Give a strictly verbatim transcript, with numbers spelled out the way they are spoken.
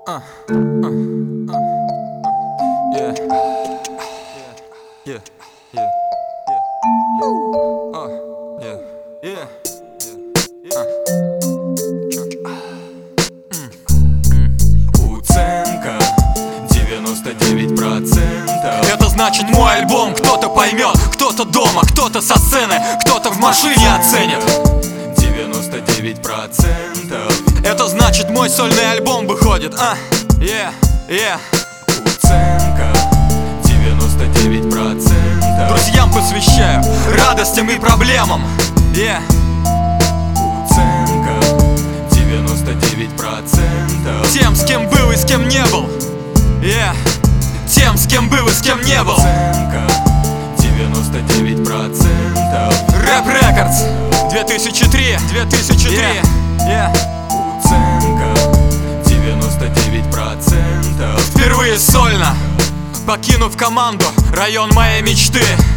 Uh, uh, uh, uh, yeah. Yeah, yeah, yeah, yeah, uh, yeah, yeah, yeah, uh. Уценка девяносто девять процентов. Это значит, мой альбом кто-то поймет, кто-то дома, кто-то со сцены, кто-то в машине оценит. девяносто девять процентов. Это значит, мой сольный альбом выходит. А, yeah, yeah. Уценка девяносто девять процентов. Друзьям посвящаю, радостям и проблемам. Yeah. Уценка девяносто девять процентов. Тем, с кем был и с кем не был. Yeah. Тем, с кем был и с кем не был. Уценка девяносто девять процентов. Рэп Рекордс две тысячи три, две тысячи три. Yeah. Yeah. Уценка девяносто девять процентов. Впервые сольно, покинув команду, район моей мечты.